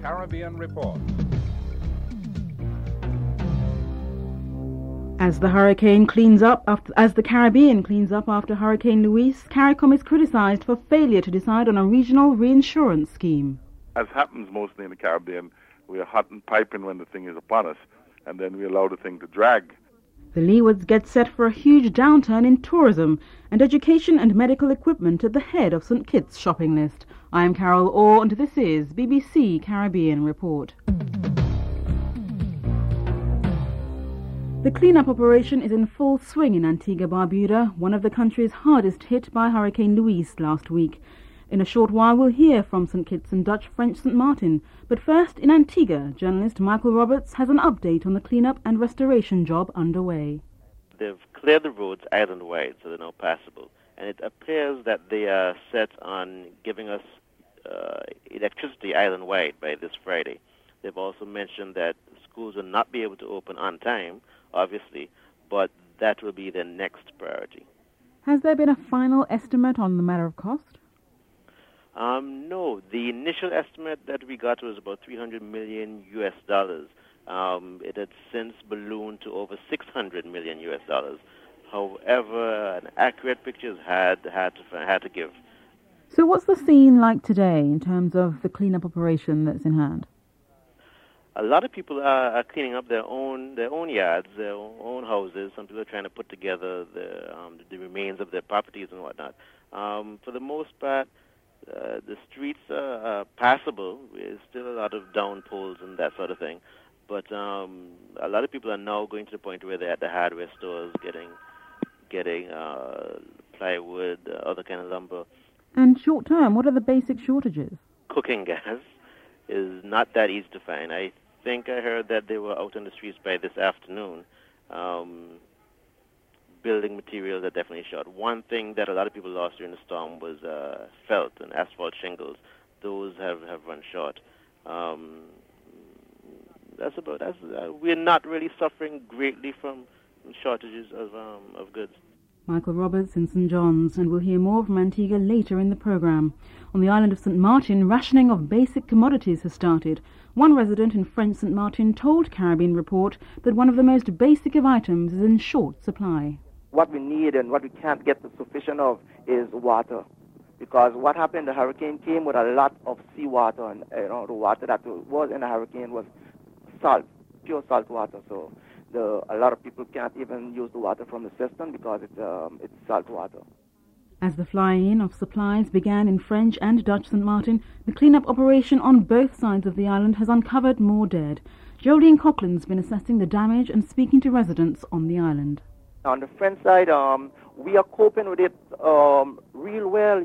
Caribbean Report. As the Caribbean cleans up after Hurricane Luis, CARICOM is criticised for failure to decide on a regional reinsurance scheme. As happens mostly in the Caribbean, we are hot and piping when the thing is upon us, and then we allow the thing to drag. The Leewards get set for a huge downturn in tourism, and education and medical equipment at the head of St Kitts' shopping list. I am Carol Orr, and this is BBC Caribbean Report. The clean-up operation is in full swing in Antigua-Barbuda, one of the countries hardest hit by Hurricane Luis last week. In a short while we'll hear from St Kitts and Dutch French St Martin, but first in Antigua, journalist Michael Roberts has an update on the clean-up and restoration job underway. They've cleared the roads island-wide, so they're now passable, and it appears that they are set on giving us electricity island-wide by this Friday. They've also mentioned that schools will not be able to open on time, obviously, but that will be their next priority. Has there been a final estimate on the matter of cost? No. The initial estimate that we got was about $300 million US. It had since ballooned to over $600 million US. However, an accurate picture had to give. So what's the scene like today in terms of the cleanup operation that's in hand? A lot of people are cleaning up their own yards, their own houses. Some people are trying to put together the remains of their properties and whatnot. For the most part, the streets are passable. There's still a lot of down poles and that sort of thing. But a lot of people are now going to the point where they're at the hardware stores getting plywood, other kind of lumber. And short term, what are the basic shortages? Cooking gas is not that easy to find. I think I heard that they were out on the streets by this afternoon. Building materials are definitely short. One thing that a lot of people lost during the storm was felt and asphalt shingles. Those have run short. We're not really suffering greatly from shortages of goods. Michael Roberts in St John's, and we'll hear more from Antigua later in the programme. On the island of St Martin, rationing of basic commodities has started. One resident in French St Martin told Caribbean Report that one of the most basic of items is in short supply. What we need and what we can't get the sufficient of is water. Because what happened, the hurricane came with a lot of seawater, and the water that was in the hurricane was salt, pure salt water. So a lot of people can't even use the water from the system because it's salt water. As the flying in of supplies began in French and Dutch St Martin, the clean-up operation on both sides of the island has uncovered more dead. Jolene Coughlin's been assessing the damage and speaking to residents on the island. On the French side, we are coping with it real well.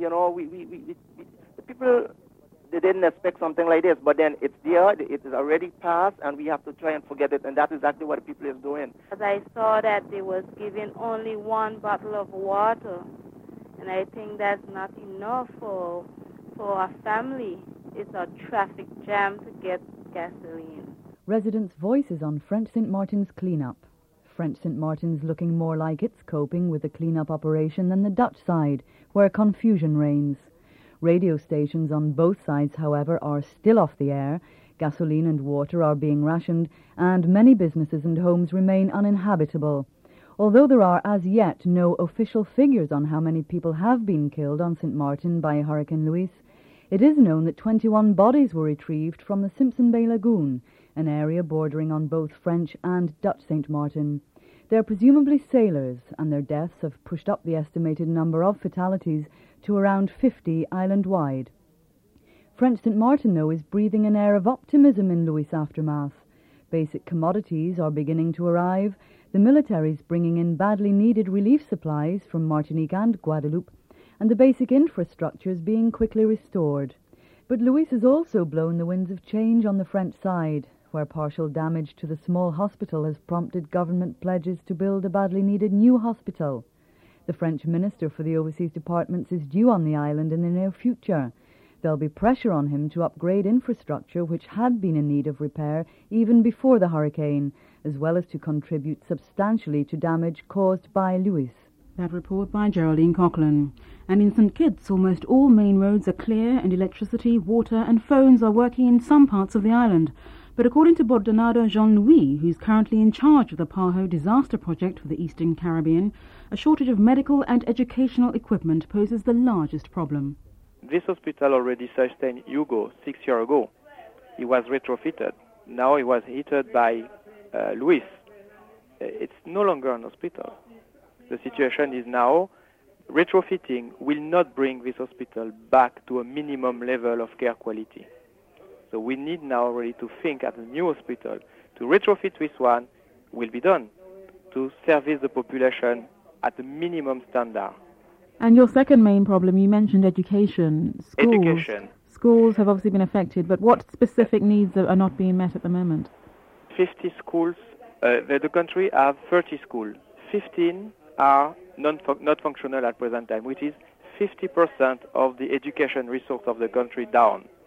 The people, they didn't expect something like this, but then it's there, it is already passed, and we have to try and forget it, and that's exactly what the people is doing. As I saw that they was giving only one bottle of water, and I think that's not enough for a family. It's a traffic jam to get gasoline. Residents' voices on French St Martin's clean-up. French St Martin's looking more like it's coping with the clean-up operation than the Dutch side, where confusion reigns. Radio stations on both sides, however, are still off the air, gasoline and water are being rationed, and many businesses and homes remain uninhabitable. Although there are as yet no official figures on how many people have been killed on St Martin by Hurricane Luis, it is known that 21 bodies were retrieved from the Simpson Bay Lagoon, an area bordering on both French and Dutch St Martin. They're presumably sailors, and their deaths have pushed up the estimated number of fatalities to around 50 island-wide. French St Martin, though, is breathing an air of optimism in Luis' aftermath. Basic commodities are beginning to arrive, the military's bringing in badly needed relief supplies from Martinique and Guadeloupe, and the basic infrastructure is being quickly restored. But Luis has also blown the winds of change on the French side, where partial damage to the small hospital has prompted government pledges to build a badly needed new hospital. The French Minister for the Overseas Departments is due on the island in the near future. There'll be pressure on him to upgrade infrastructure which had been in need of repair even before the hurricane, as well as to contribute substantially to damage caused by Luis. That report by Geraldine Coughlin. And in St Kitts, almost all main roads are clear and electricity, water and phones are working in some parts of the island. But according to Bordonado Jean-Louis, who's currently in charge of the PAHO disaster project for the Eastern Caribbean, a shortage of medical and educational equipment poses the largest problem. This hospital already sustained Hugo 6 years ago. He was retrofitted. Now he was hit by Luis. It's no longer an hospital. The situation is now retrofitting will not bring this hospital back to a minimum level of care quality. So we need now really to think at a new hospital. To retrofit this one will be done to service the population at a minimum standard. And your second main problem, you mentioned education. Education. Schools have obviously been affected, but what specific needs are not being met at the moment? 50 schools. The country has 30 schools. 15 are not functional at present time, which is 50% of the education resource of the country down.